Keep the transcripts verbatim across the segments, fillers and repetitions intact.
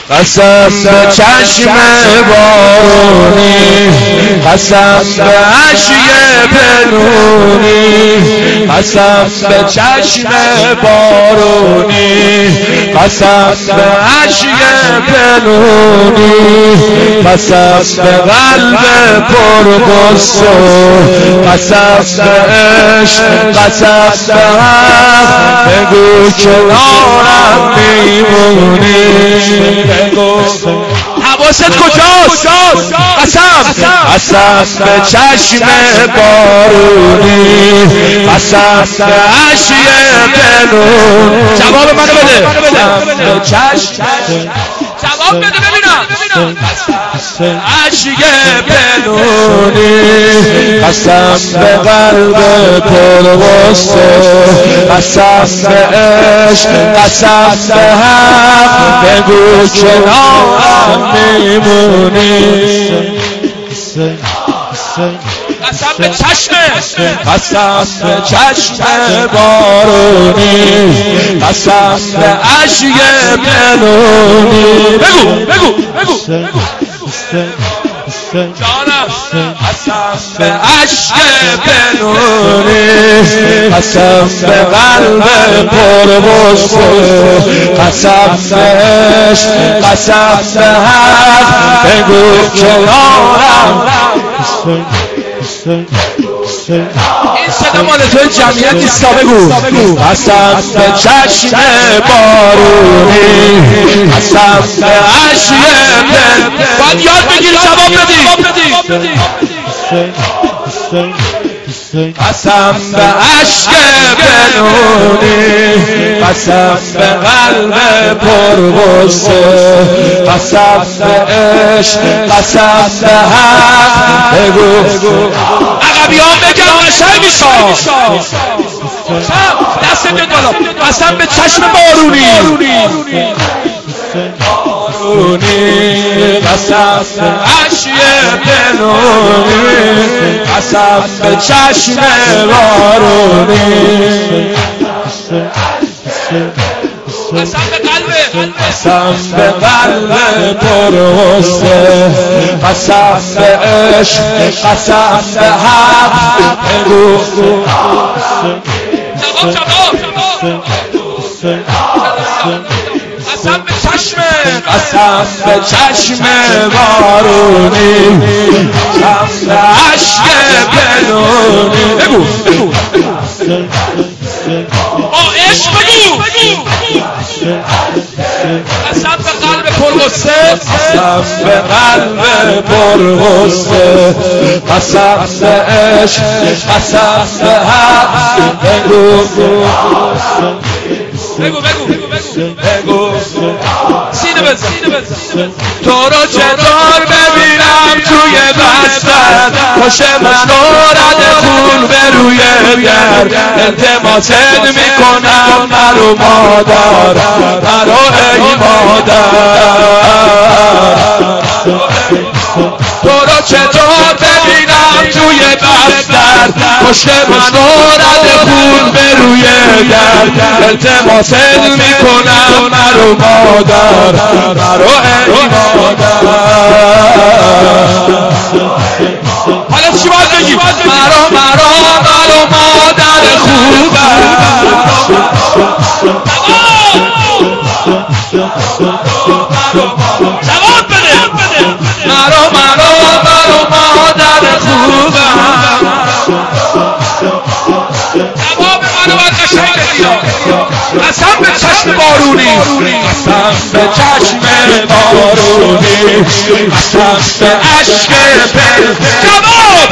قسم به چشم بارونی، قسم به اشک پنهونی، قسم به چشم بارونی، قسم به اشک پنهونی، قسم به قلب پرغصه، قسم به عشق، قسم به حق، بگو کنارم میمونی. حواست کجاست؟ قسم قسم به چشم بارونی، قسم به اشک پنهون. جواب منو بده. به چشم جواب بده ببینم. اشک پنهونی، قسم به قلب پرغصه، قسم به عشق، قسم به حق، بگو کنارم میمونی. قسم به چشم، قسم به چشم بارونی، قسم به اشک پنهونی. بگو بگو بگو جانم. قسم به اشک پنهونی، قسم به قلب پرغصه، قسم به عشق، قسم به حق، بگو کنارم. این صدا مال توی جمعیت نیستا. بگو قسم به چشم بارونی، قسم به اشک پنهونی. باید یاد بگیری جواب بدی. قسم به اشک پنهونی، قسم به قلب پرغصه، قسم به عشق، قسم به حق، بگو. عقبیان بگم قشنگ میشم. دست بیاد بالا. قسم به چشم بارونی، قسم به اشک پنهونی، قسم به چشم بارونی، قسم به قلب، قسم به قلب پرغصه، قسم به عشق، قسم به حق، بگو. جواب جواب. قسم به چشم، قسم به چشم بارونی، قسم به اشک پنهونی. بگو بگو با عشق بگو. قسم به قلب پرغصه، قسم به قلب پرغصه، قسم به عشق، قسم به حق، بگو بگو بگو بگو. سینه بزن. تو رو چطور ببینم توی بستر، پشت من و رد خون به روی در، التماست میکنم مرو مادر، مرو ای مادر. تو رو چطور ببینم توی بستر، پشت من و رد خون به روی در، التماست میکنم مرو مادر، مرو ای مادر. حالا چی باید بگی؟ مرو مرو مرو مادر خوبم. جواب بده. مرو مرو مرو مادر خوبم. جواب منو باید قشنگ بدی. قسم به چشم بارونی، قسم به چشم بارونی، قسم به اشک پنهونی. جواب.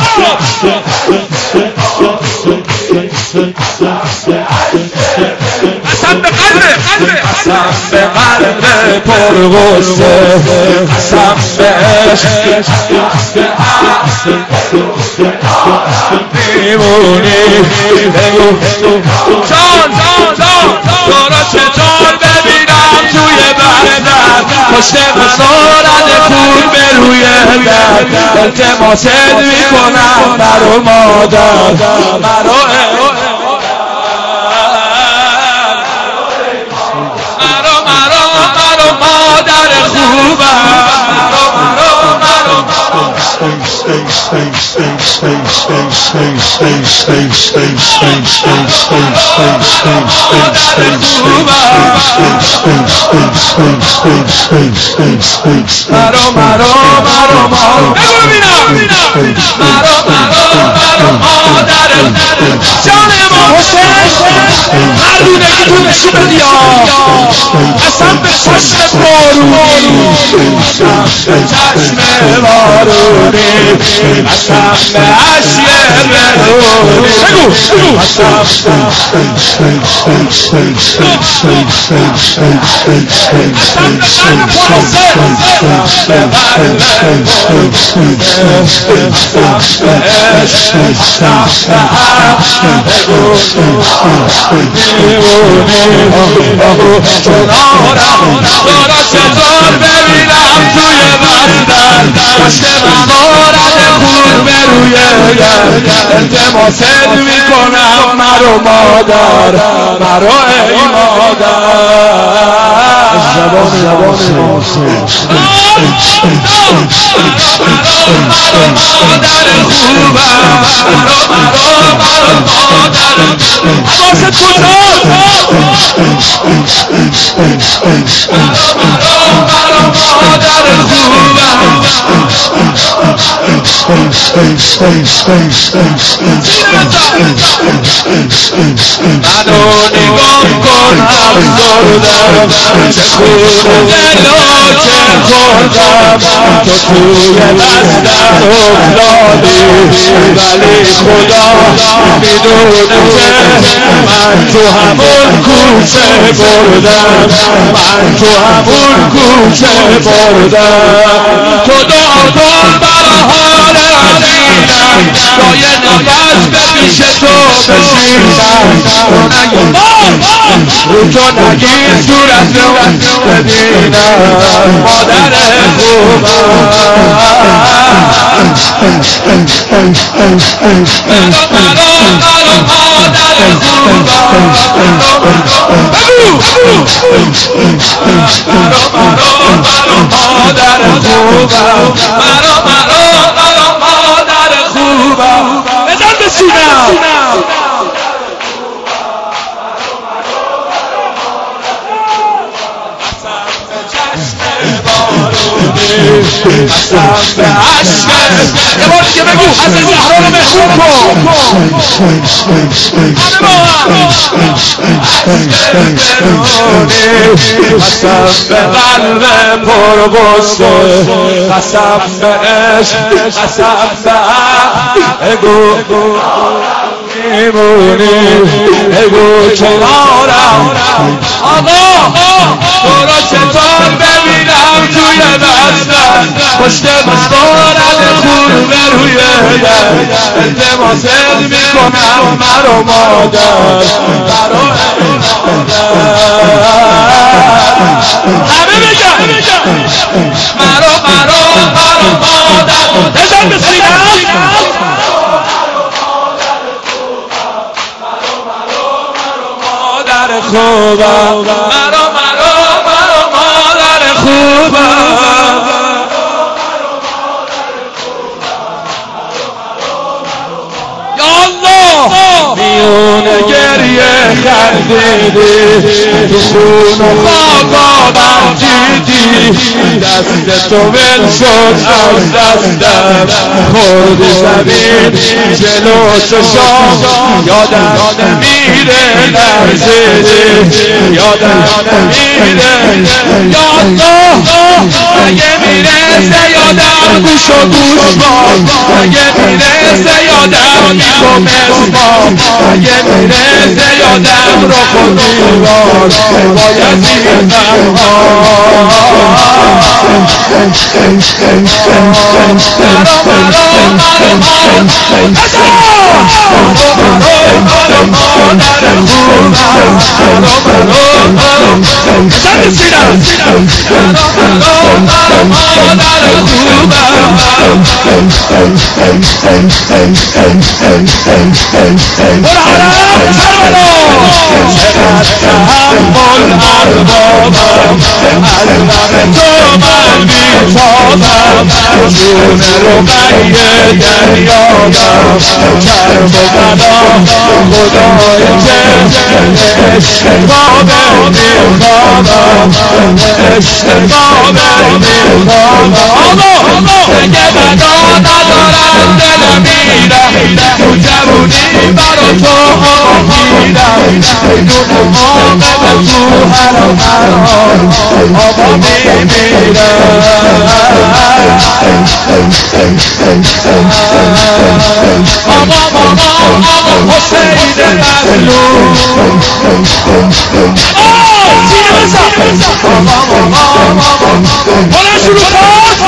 قسم به قلب، قسم به قلب پرغصه، قسم به عشق، میمونی. جان جان جان تو را چطور ببینم توی بستر، پشت من و رد خون به روی در، التماست میکنم مرو مادر، مرو مرو مرو مرو مادر مرو مرو مرو مرو بگو ببینم مرو مرو مرو مادر جان ما حسین مردونگی تو نشون بدی اصلا به چشم بارونی اصلا به چشم بارونی اصلا به عشق برونی بگو اصلا چطور ببینم توی بندر پشت ممارد خون به روی التماست میکنم مرو مادر مرو ای مادر زبان زبان مادر خوبم مرو مرو مرو مادر حواست کجا مرو مادر خوبم منو نگاه کن افسردم چه خونه دلو چه خوردم تو توی دستم افتادی ولی خدا میدونه که من تو همون کوچه بردم من تو همون کوچه بردم تو دعا کن برا حال امینم تا یه نفس به پیش تو بشینم رو تو نگیر صورت رو ببینم مادر خوبم مرو مرو مرو مادر خوبم بگو مرو مرو مرو مادر خوبم مرو مرو مرو مادر خوبم بزن بسینم قسم به عشق یه بار دیگه بگو از زهرا رو مهمون کن قسم به قلب پر غصه قسم به عشق قسم به بگو میمونی بگو کنارم آقا برو چطور ببینم توی دستم پشت ممارد خون به روی در التماست میکنم مرو مادر مرو همه بگم مرو مرو مرو مادر بزن بسینم خوبم مرو مرو مرو مادر خوبم یا الله میونه گریه خندیدی تو خون و خاک آبم دیدی دست تو ول شد از دستم خوردی زمین جلو چشام یادم نمیره لرزیدی یادم نمیره یا الله اگه میرسه یادم گوش و گوش باد اگه میرسه یادم نیک و مسمار اگه میرسه یادم رو خودیوار باید میرم چقدر تحمل اربابم از غم تو من بیتابم جون رقیه دریابم کرب و بلا خدای که اشتباب میخوابم اشتباب میخوابم اگه بدا ندارم دلم میرم تو جوونی برا تو آمیرم بدون عاقل تو هر هر حال آبا میمیرم آقا آقا آقا حسین مظلوم سینه بزن بلند شروع کن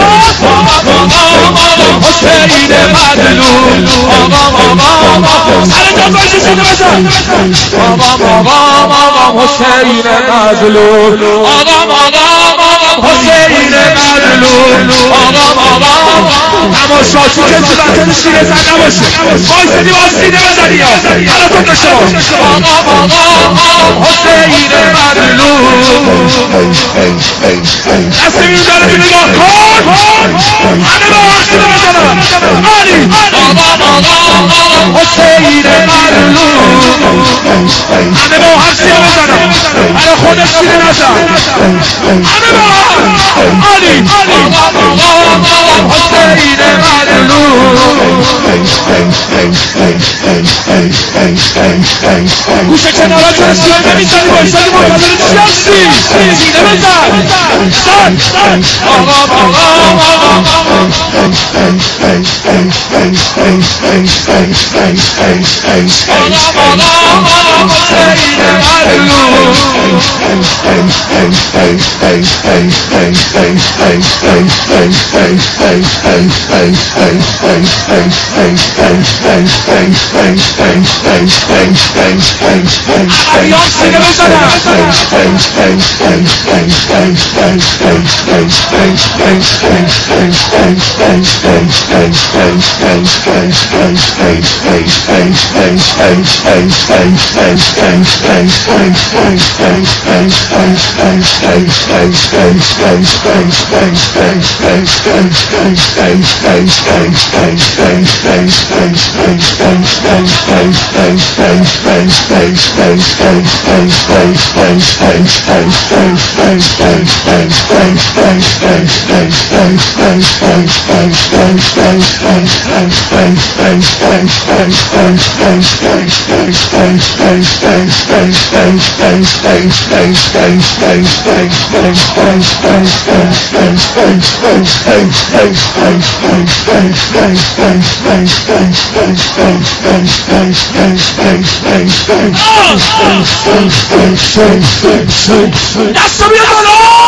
حسین مظلوم آقا آقا سر جا باشی سینه بزن آقا آقا حسین مظلوم آقا آقا حسین مظلوم آقا آقا تماشاچی که صورتت شیره زن نباشه وایسادی باز سینه بزنی ها حالتون داشته باش آقا آقا حسین مظلوم دست میداره تو نگاه کن همه با هم سینه بزنم آلی آقا آقا حسین مظلوم همه با هم سینه بزنم برای خودت سینه نزن همه با هم آلی آقا آقا حسین گوش کنارات رو سیاه نمیزنی بایستادی منتظر چی هستی؟ سینه بزن زن آقا آقا آقا عریان سینه بزنم دست بیاد بالا